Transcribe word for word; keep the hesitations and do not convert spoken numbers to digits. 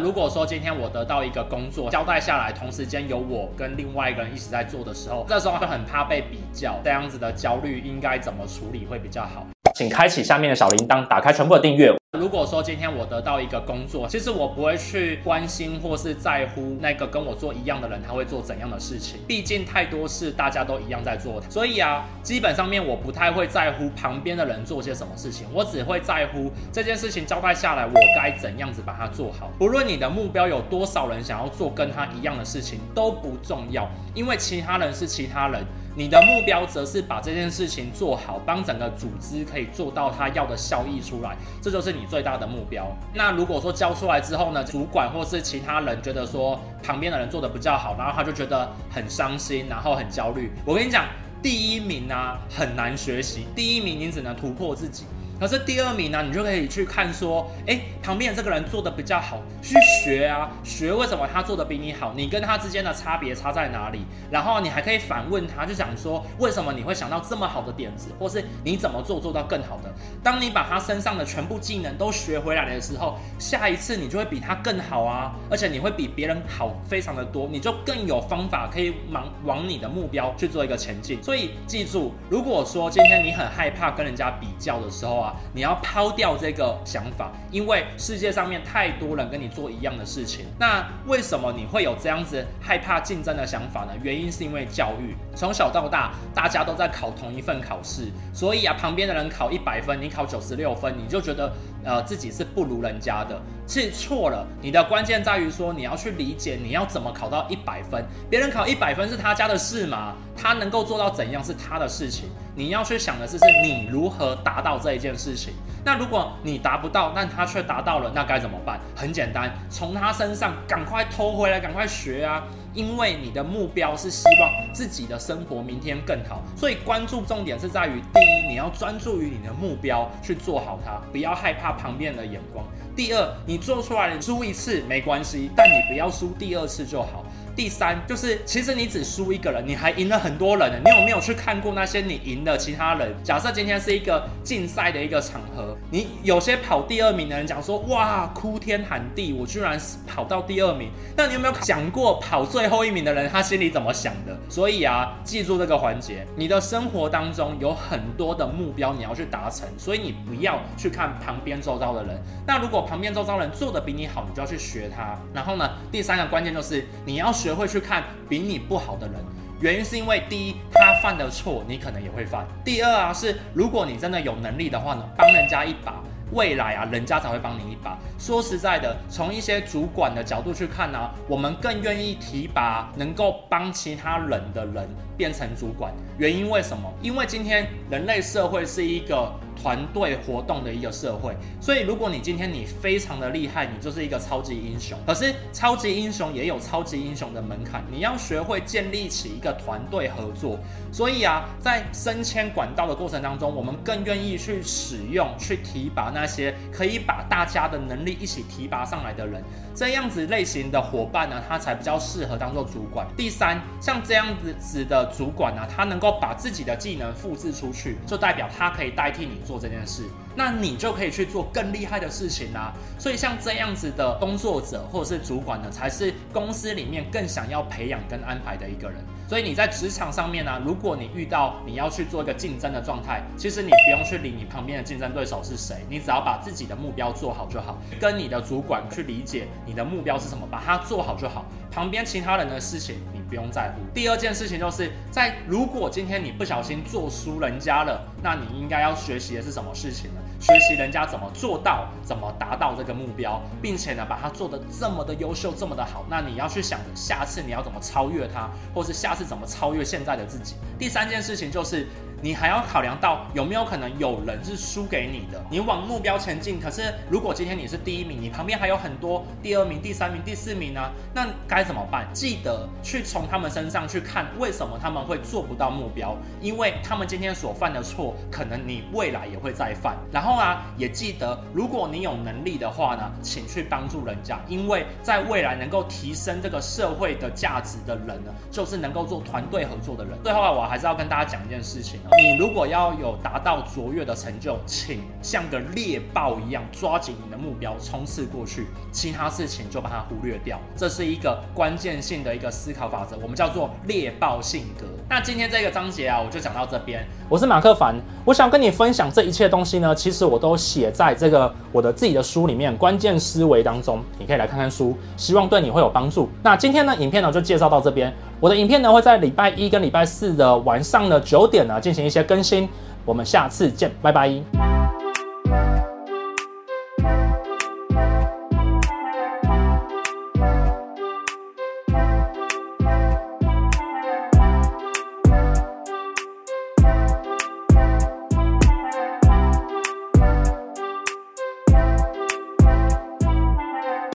如果说今天我得到一个工作交代下来，同时间有我跟另外一个人一起在做的时候，这时候就很怕被比较，这样子的焦虑应该怎么处理会比较好？请开启下面的小铃铛，打开全部的订阅。如果说今天我得到一个工作，其实我不会去关心或是在乎那个跟我做一样的人他会做怎样的事情，毕竟太多事大家都一样在做，所以啊，基本上面我不太会在乎旁边的人做些什么事情，我只会在乎这件事情交代下来我该怎样子把它做好。不论你的目标有多少人想要做跟他一样的事情都不重要，因为其他人是其他人，你的目标则是把这件事情做好，帮整个组织可以做到他要的效益出来，这就是你最大的目标。那如果说交出来之后呢，主管或是其他人觉得说旁边的人做的比较好，然后他就觉得很伤心，然后很焦虑。我跟你讲，第一名啊很难学习，第一名你只能突破自己。可是第二名呢，你就可以去看说，哎，旁边的这个人做的比较好，去学啊，学为什么他做的比你好，你跟他之间的差别差在哪里？然后你还可以反问他，就讲说，为什么你会想到这么好的点子，或是你怎么做做到更好的？当你把他身上的全部技能都学回来的时候，下一次你就会比他更好啊，而且你会比别人好非常的多，你就更有方法可以往往你的目标去做一个前进。所以记住，如果说今天你很害怕跟人家比较的时候啊，你要抛掉这个想法，因为世界上面太多人跟你做一样的事情。那为什么你会有这样子害怕竞争的想法呢？原因是因为教育，从小到大大家都在考同一份考试，所以啊，旁边的人考一百分，你考九十六分，你就觉得呃自己是不如人家的。其实错了，你的关键在于说你要去理解你要怎么考到一百分，别人考一百分是他家的事嘛，他能够做到怎样是他的事情，你要去想的是是你如何达到这一件事情。那如果你达不到，但他却达到了，那该怎么办？很简单，从他身上赶快偷回来，赶快学啊！因为你的目标是希望自己的生活明天更好，所以关注重点是在于：第一，你要专注于你的目标去做好它，不要害怕旁边人的眼光；第二，你做出来输一次没关系，但你不要输第二次就好。第三就是，其实你只输一个人，你还赢了很多人呢。你有没有去看过那些你赢的其他人？假设今天是一个竞赛的一个场合，你有些跑第二名的人讲说，哇，哭天喊地，我居然跑到第二名。那你有没有想过跑最后一名的人他心里怎么想的？所以啊，记住这个环节，你的生活当中有很多的目标你要去达成，所以你不要去看旁边周遭的人。那如果旁边周遭人做的比你好，你就要去学他。然后呢，第三个关键就是你要学会去看比你不好的人，原因是因为第一，他犯的错你可能也会犯；第二啊，是如果你真的有能力的话呢，帮人家一把，未来啊，人家才会帮你一把。说实在的，从一些主管的角度去看啊，我们更愿意提拔能够帮其他人的人变成主管。原因为什么？因为今天人类社会是一个团队活动的一个社会，所以如果你今天你非常的厉害，你就是一个超级英雄。可是超级英雄也有超级英雄的门槛，你要学会建立起一个团队合作。所以啊，在升迁管道的过程当中，我们更愿意去使用、去提拔那些可以把大家的能力一起提拔上来的人。这样子类型的伙伴呢，他才比较适合当做主管。第三，像这样子的主管呢，他能够把自己的技能复制出去，就代表他可以代替你做这件事，那你就可以去做更厉害的事情啦。所以像这样子的工作者或者是主管呢，才是公司里面更想要培养跟安排的一个人。所以你在职场上面呢、啊，如果你遇到你要去做一个竞争的状态，其实你不用去理你旁边的竞争对手是谁，你只要把自己的目标做好就好，跟你的主管去理解你的目标是什么，把它做好就好。旁边其他人的事情你不用在乎。第二件事情就是在如果今天你不小心做输人家了，那你应该要学习的是什么事情呢？学习人家怎么做到，怎么达到这个目标，并且呢把它做得这么的优秀，这么的好。那你要去想着下次你要怎么超越它，或是下次怎么超越现在的自己。第三件事情就是你还要考量到有没有可能有人是输给你的，你往目标前进，可是如果今天你是第一名，你旁边还有很多第二名、第三名、第四名啊，那该怎么办？记得去从他们身上去看为什么他们会做不到目标，因为他们今天所犯的错，可能你未来也会再犯。然后啊，也记得如果你有能力的话呢，请去帮助人家，因为在未来能够提升这个社会的价值的人呢，就是能够做团队合作的人。最后啊，我还是要跟大家讲一件事情。 你如果要有达到卓越的成就，请像个猎豹一样抓紧你的目标，冲刺过去，其他事情就把它忽略掉。这是一个关键性的一个思考法则，我们叫做猎豹性格。那今天这个章节啊，我就讲到这边。我是马克凡，我想跟你分享这一切东西呢，其实我都写在这个我的自己的书里面《关键思维》当中，你可以来看看书，希望对你会有帮助。那今天呢，影片呢就介绍到这边。我的影片呢会在礼拜一跟礼拜四的晚上的九点呢进行一些更新。我们下次见，拜拜。